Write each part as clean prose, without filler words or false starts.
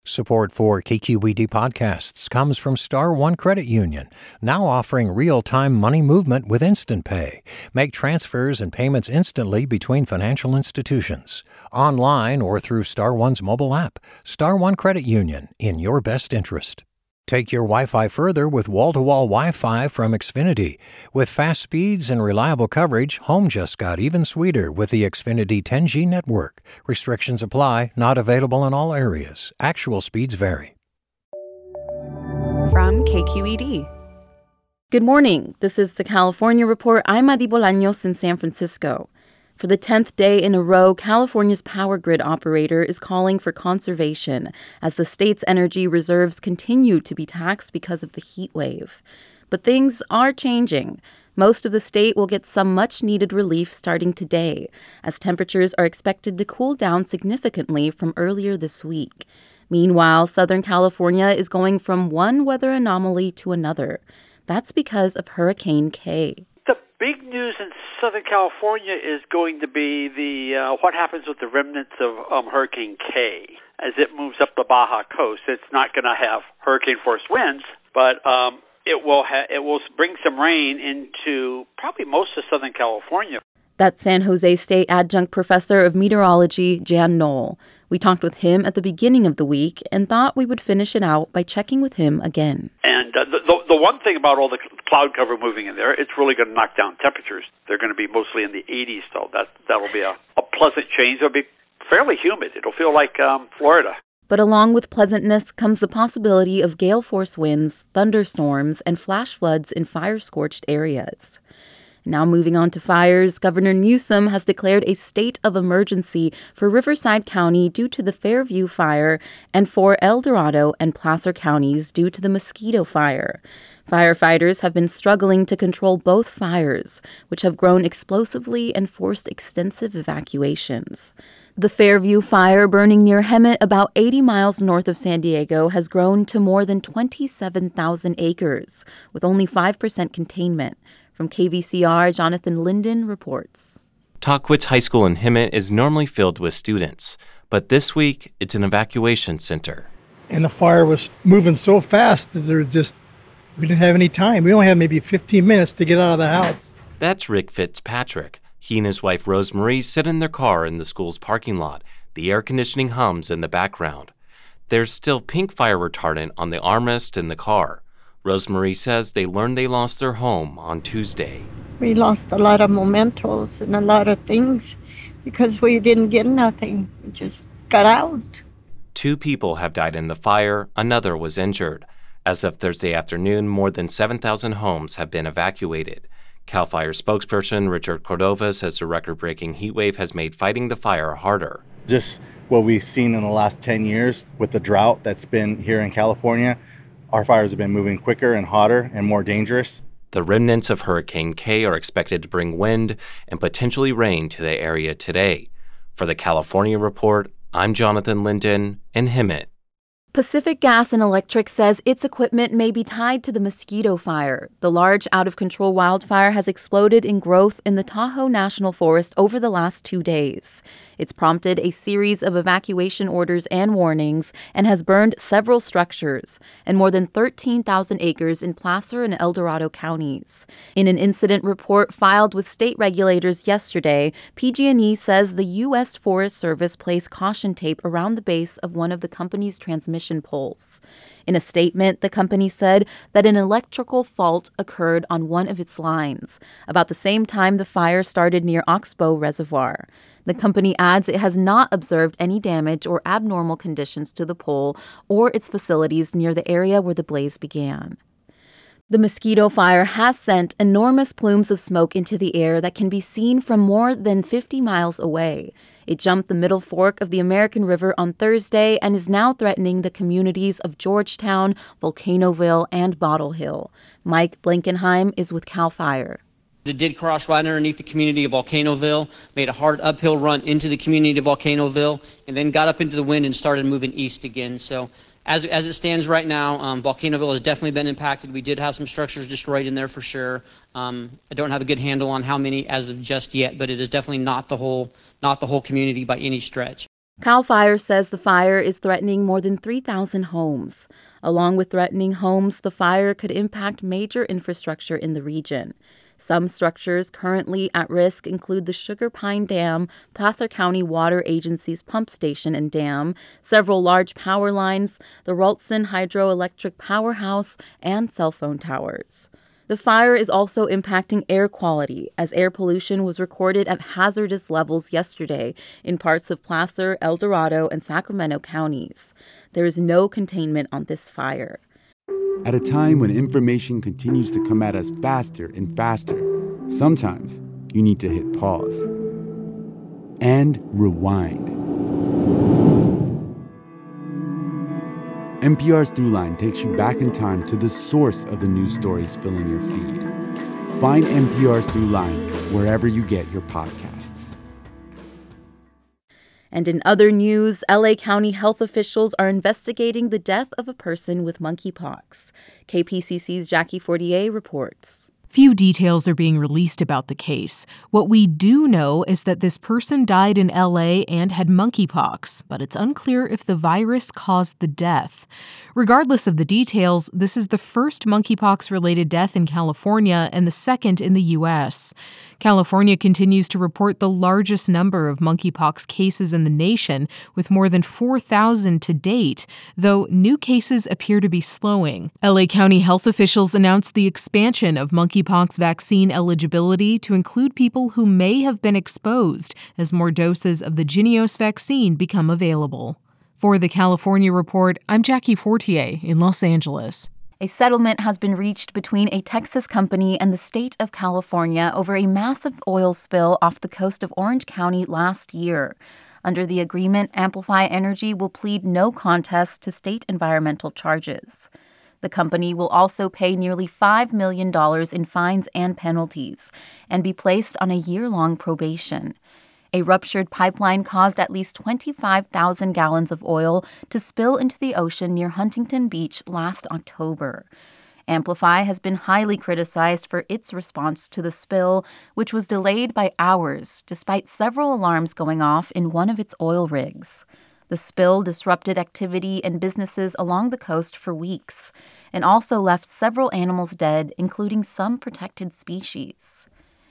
Support for KQED podcasts comes from Star One Credit Union, now offering real-time money movement with Instant Pay. Make transfers and payments instantly between financial institutions, online or through Star One's mobile app. Star One Credit Union, in your best interest. Take your Wi-Fi further with wall-to-wall Wi-Fi from Xfinity. With fast speeds and reliable coverage, home just got even sweeter with the Xfinity 10G network. Restrictions apply, not available in all areas. Actual speeds vary. From KQED. Good morning. This is the California Report. I'm Adi Bolaños in San Francisco. For the 10th day in a row, California's power grid operator is calling for conservation as the state's energy reserves continue to be taxed because of the heat wave. But things are changing. Most of the state will get some much-needed relief starting today, as temperatures are expected to cool down significantly from earlier this week. Meanwhile, Southern California is going from one weather anomaly to another. That's because of Hurricane Kay. The big news in Southern California is going to be the what happens with the remnants of Hurricane Kay as it moves up the Baja coast. It's not going to have hurricane force winds, but it will bring some rain into probably most of Southern California. That's San Jose State Adjunct Professor of Meteorology, Jan Knoll. We talked with him at the beginning of the week and thought we would finish it out by checking with him again. And the one thing about all the cloud cover moving in there, it's really going to knock down temperatures. They're going to be mostly in the 80s, so that'll be a pleasant change. It'll be fairly humid. It'll feel like Florida. But along with pleasantness comes the possibility of gale force winds, thunderstorms, and flash floods in fire-scorched areas. Now moving on to fires, Governor Newsom has declared a state of emergency for Riverside County due to the Fairview fire and for El Dorado and Placer counties due to the Mosquito fire. Firefighters have been struggling to control both fires, which have grown explosively and forced extensive evacuations. The Fairview fire, burning near Hemet, about 80 miles north of San Diego, has grown to more than 27,000 acres, with only 5% containment. From KVCR, Jonathan Linden reports. Tahquitz High School in Hemet is normally filled with students, but this week it's an evacuation center. And the fire was moving so fast that we didn't have any time. We only had maybe 15 minutes to get out of the house. That's Rick Fitzpatrick. He and his wife Rosemarie sit in their car in the school's parking lot. The air conditioning hums in the background. There's still pink fire retardant on the armrest in the car. Rosemarie says they learned they lost their home on Tuesday. We lost a lot of mementos and a lot of things because we didn't get nothing. We just got out. 2 people have died in the fire. Another was injured. As of Thursday afternoon, more than 7,000 homes have been evacuated. CAL FIRE spokesperson Richard Cordova says the record-breaking heat wave has made fighting the fire harder. Just what we've seen in the last 10 years with the drought that's been here in California, our fires have been moving quicker and hotter and more dangerous. The remnants of Hurricane Kay are expected to bring wind and potentially rain to the area today. For the California Report, I'm Jonathan Linden in Hemet. Pacific Gas and Electric says its equipment may be tied to the Mosquito fire. The large, out-of-control wildfire has exploded in growth in the Tahoe National Forest over the last 2 days. It's prompted a series of evacuation orders and warnings and has burned several structures and more than 13,000 acres in Placer and El Dorado counties. In an incident report filed with state regulators yesterday, PG&E says the U.S. Forest Service placed caution tape around the base of one of the company's transmission poles. In a statement, the company said that an electrical fault occurred on one of its lines, about the same time the fire started near Oxbow Reservoir. The company adds it has not observed any damage or abnormal conditions to the pole or its facilities near the area where the blaze began. The Mosquito fire has sent enormous plumes of smoke into the air that can be seen from more than 50 miles away. It jumped the Middle Fork of the American River on Thursday and is now threatening the communities of Georgetown, Volcanoville, and Bottle Hill. Mike Blankenheim is with CAL FIRE. It did cross right underneath the community of Volcanoville, made a hard uphill run into the community of Volcanoville, and then got up into the wind and started moving east again. So as it stands right now, Volcanoville has definitely been impacted. We did have some structures destroyed in there for sure. I don't have a good handle on how many as of just yet, but it is definitely not the whole community by any stretch. CAL FIRE says the fire is threatening more than 3,000 homes. Along with threatening homes, the fire could impact major infrastructure in the region. Some structures currently at risk include the Sugar Pine Dam, Placer County Water Agency's pump station and dam, several large power lines, the Ralston Hydroelectric Powerhouse, and cell phone towers. The fire is also impacting air quality, as air pollution was recorded at hazardous levels yesterday in parts of Placer, El Dorado, and Sacramento counties. There is no containment on this fire. At a time when information continues to come at us faster and faster, sometimes you need to hit pause and rewind. NPR's Throughline takes you back in time to the source of the news stories filling your feed. Find NPR's Throughline wherever you get your podcasts. And in other news, LA County health officials are investigating the death of a person with monkeypox. KPCC's Jackie Fortier reports. Few details are being released about the case. What we do know is that this person died in LA and had monkeypox, but it's unclear if the virus caused the death. Regardless of the details, this is the first monkeypox-related death in California and the second in the U.S. California continues to report the largest number of monkeypox cases in the nation, with more than 4,000 to date, though new cases appear to be slowing. LA County health officials announced the expansion of monkeypox vaccine eligibility to include people who may have been exposed as more doses of the Jynneos vaccine become available. For the California Report, I'm Jackie Fortier in Los Angeles. A settlement has been reached between a Texas company and the state of California over a massive oil spill off the coast of Orange County last year. Under the agreement, Amplify Energy will plead no contest to state environmental charges. The company will also pay nearly $5 million in fines and penalties and be placed on a year-long probation. A ruptured pipeline caused at least 25,000 gallons of oil to spill into the ocean near Huntington Beach last October. Amplify has been highly criticized for its response to the spill, which was delayed by hours despite several alarms going off in one of its oil rigs. The spill disrupted activity and businesses along the coast for weeks and also left several animals dead, including some protected species.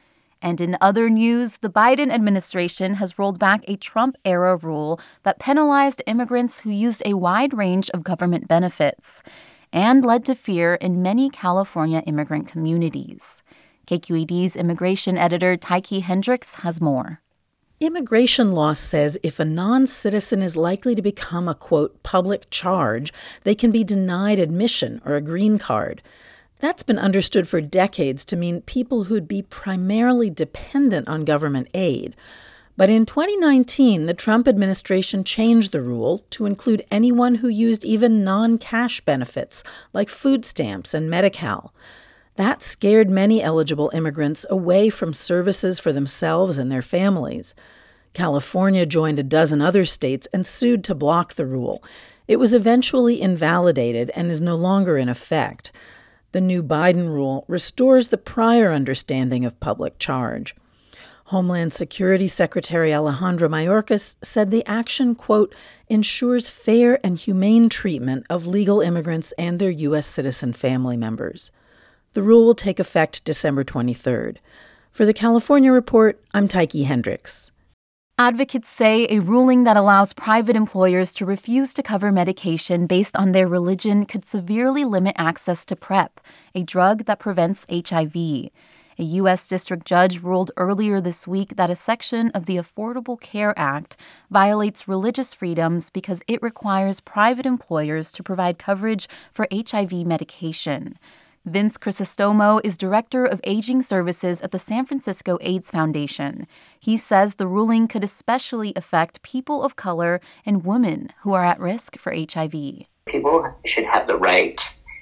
And in other news, the Biden administration has rolled back a Trump-era rule that penalized immigrants who used a wide range of government benefits and led to fear in many California immigrant communities. KQED's immigration editor Tyche Hendricks has more. Immigration law says if a non-citizen is likely to become a, quote, public charge, they can be denied admission or a green card. That's been understood for decades to mean people who'd be primarily dependent on government aid. But in 2019, the Trump administration changed the rule to include anyone who used even non-cash benefits like food stamps and Medi-Cal. That scared many eligible immigrants away from services for themselves and their families. California joined a dozen other states and sued to block the rule. It was eventually invalidated and is no longer in effect. The new Biden rule restores the prior understanding of public charge. Homeland Security Secretary Alejandro Mayorkas said the action, quote, ensures fair and humane treatment of legal immigrants and their U.S. citizen family members. The rule will take effect December 23rd. For the California Report, I'm Tyche Hendricks. Advocates say a ruling that allows private employers to refuse to cover medication based on their religion could severely limit access to PrEP, a drug that prevents HIV. A U.S. district judge ruled earlier this week that a section of the Affordable Care Act violates religious freedoms because it requires private employers to provide coverage for HIV medication. Vince Crisostomo is director of aging services at the San Francisco AIDS Foundation. He says the ruling could especially affect people of color and women who are at risk for HIV. People should have the right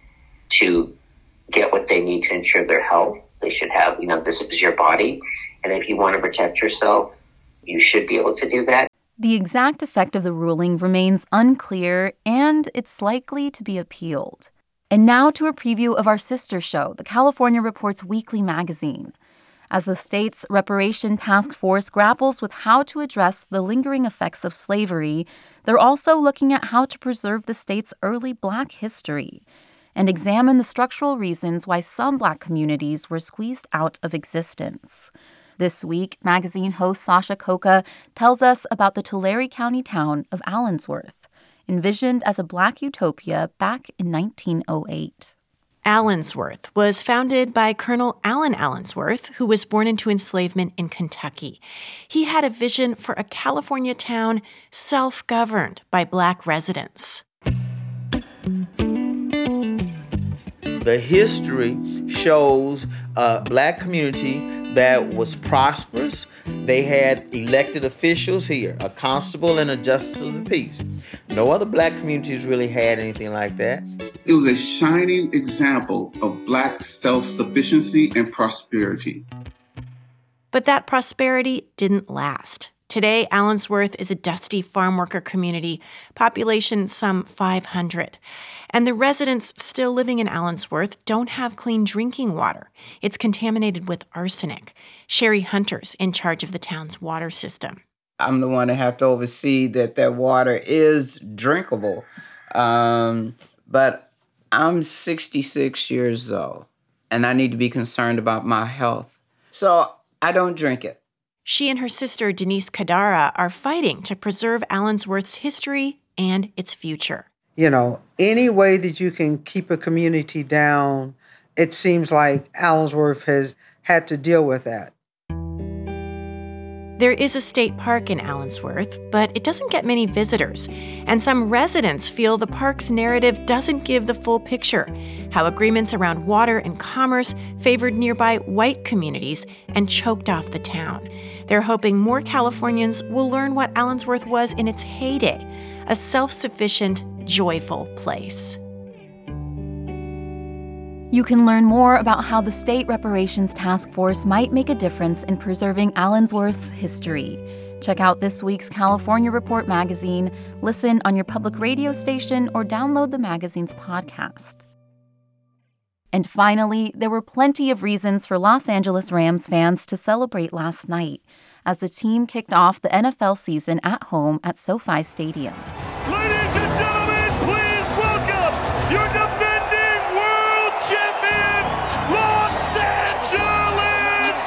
to get what they need to ensure their health. They should have, this is your body. And if you want to protect yourself, you should be able to do that. The exact effect of the ruling remains unclear, and it's likely to be appealed. And now to a preview of our sister show, the California Report's weekly magazine. As the state's reparation task force grapples with how to address the lingering effects of slavery, they're also looking at how to preserve the state's early Black history and examine the structural reasons why some Black communities were squeezed out of existence. This week, magazine host Sasha Khokha tells us about the Tulare County town of Allensworth, envisioned as a Black utopia back in 1908. Allensworth was founded by Colonel Allen Allensworth, who was born into enslavement in Kentucky. He had a vision for a California town self-governed by Black residents. The history shows a Black community that was prosperous. They had elected officials here, a constable and a justice of the peace. No other Black communities really had anything like that. It was a shining example of Black self-sufficiency and prosperity. But that prosperity didn't last. Today, Allensworth is a dusty farm worker community, population some 500. And the residents still living in Allensworth don't have clean drinking water. It's contaminated with arsenic. Sherry Hunter's in charge of the town's water system. I'm the one that have to oversee that their water is drinkable. But I'm 66 years old, and I need to be concerned about my health. So I don't drink it. She and her sister, Denise Kadara, are fighting to preserve Allensworth's history and its future. You know, any way that you can keep a community down, it seems like Allensworth has had to deal with that. There is a state park in Allensworth, but it doesn't get many visitors. And some residents feel the park's narrative doesn't give the full picture, how agreements around water and commerce favored nearby white communities and choked off the town. They're hoping more Californians will learn what Allensworth was in its heyday, a self-sufficient, joyful place. You can learn more about how the State Reparations Task Force might make a difference in preserving Allensworth's history. Check out this week's California Report magazine, listen on your public radio station, or download the magazine's podcast. And finally, there were plenty of reasons for Los Angeles Rams fans to celebrate last night as the team kicked off the NFL season at home at SoFi Stadium. Ladies and gentlemen, please welcome your defending world champions, Los Angeles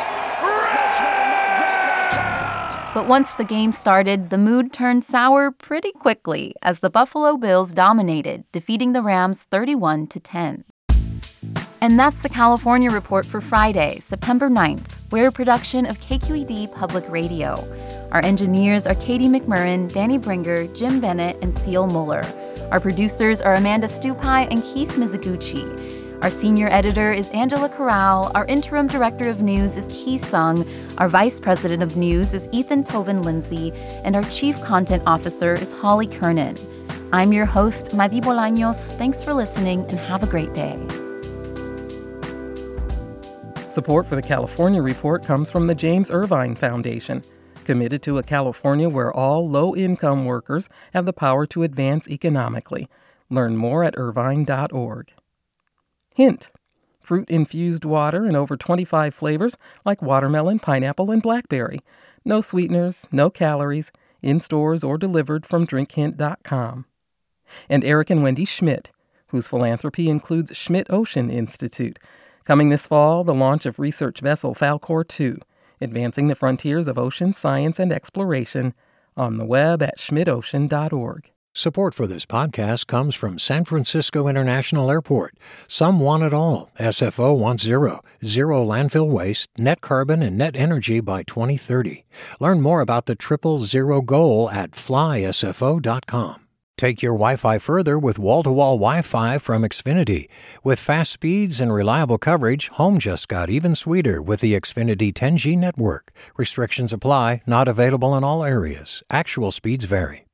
Rams! But once the game started, the mood turned sour pretty quickly as the Buffalo Bills dominated, defeating the Rams 31-10. And that's the California Report for Friday, September 9th. We're a production of KQED Public Radio. Our engineers are Katie McMurrin, Danny Bringer, Jim Bennett, and Seal Muller. Our producers are Amanda Stupai and Keith Mizuguchi. Our senior editor is Angela Corral. Our interim director of news is Kee Sung. Our vice president of news is Ethan Toven-Lindsay. And our chief content officer is Holly Kernan. I'm your host, Madi Bolaños. Thanks for listening and have a great day. Support for the California Report comes from the James Irvine Foundation, committed to a California where all low-income workers have the power to advance economically. Learn more at irvine.org. Hint: fruit-infused water in over 25 flavors like watermelon, pineapple, and blackberry. No sweeteners, no calories, in stores or delivered from drinkhint.com. And Eric and Wendy Schmidt, whose philanthropy includes Schmidt Ocean Institute. Coming this fall, the launch of research vessel Falkor 2, advancing the frontiers of ocean science and exploration, on the web at schmidtocean.org. Support for this podcast comes from San Francisco International Airport. Some want it all. SFO wants zero landfill waste, net carbon, and net energy by 2030. Learn more about the Triple Zero goal at flysfo.com. Take your Wi-Fi further with wall-to-wall Wi-Fi from Xfinity. With fast speeds and reliable coverage, home just got even sweeter with the Xfinity 10G network. Restrictions apply, not available in all areas. Actual speeds vary.